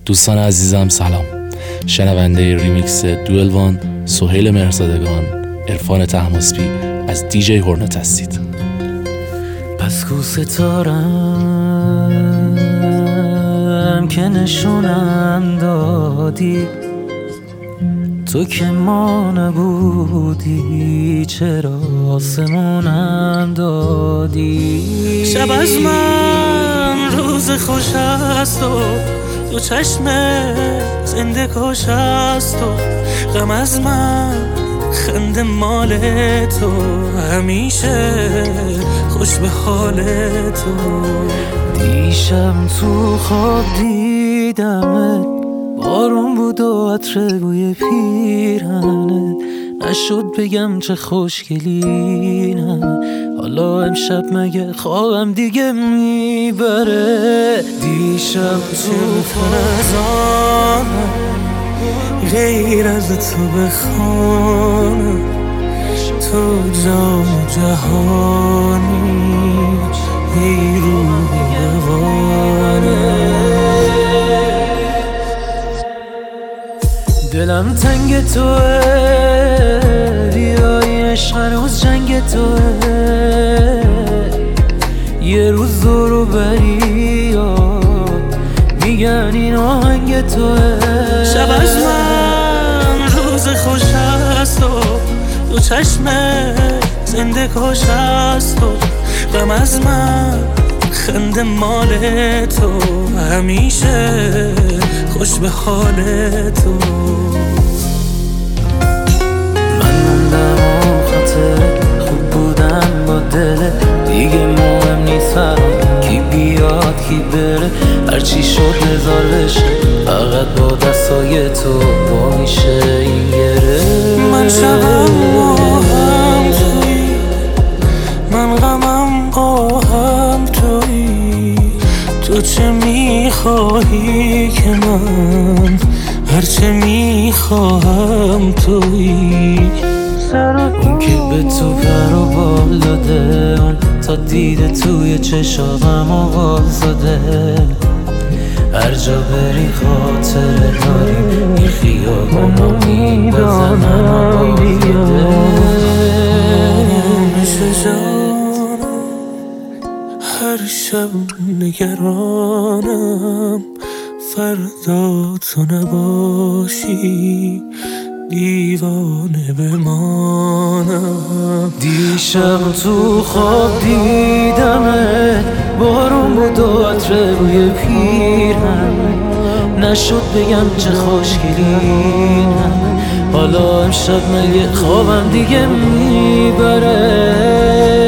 دوستان عزیزم سلام. شنونده ریمیکس دوئل وان، سهیل مهرزادگان، عرفان طهماسبی از دیجی هورنت هستید. پس کو ستارم که نشونم دادی، تو که ما نبودی چرا آسمونم دادی. شب از من روز خوش است و تو چشم زنده کش است و غم از من خنده مال تو، همیشه خوش به حال تو. دیشب تو خواب دیدمت، بارون بود و عطر بوی پیرهنت، نشد بگم چه خوشگلی نه. حالا امشب مگه خوابم دیگه میبره. دیشب تو فرزانم غیر از تو بخوانم، تو جام جهانی ای روح روانه. دلم تنگ توه، بیای عشق هنوز جنگ توه. یه روز دورو بری میگن این آهنگ توه. شب از من روز خوش است و تو چشم زنده کش است و غم از من خنده مال تو، همیشه خوش به حال تو. من موندم و خاطر خوب بودم با دل دیگه مهم نیست فرام کی بیاد کی بره. هرچی شد نزار بشه فقط با دستای تو با میشه این گره. من شبم با هم توی، من غمم با هم توی. تو چه میخواهی که من هرچه میخواهم توی. اون که به تو پر و بال داده، اون تا دیده توی چشاقم آواز داده. هر جا بری خاطر داریم این خیابانا میدانم بیاده. مثل جانم هر شب نگرانم، فردا تو نباشی دیوانه بمانم. دیشب تو خواب دیدمت، بارون بود و عطر بوی پیرهنت، نشد بگم چه خوشگلی نه. حالا امشب مگه خوابم دیگه میبره.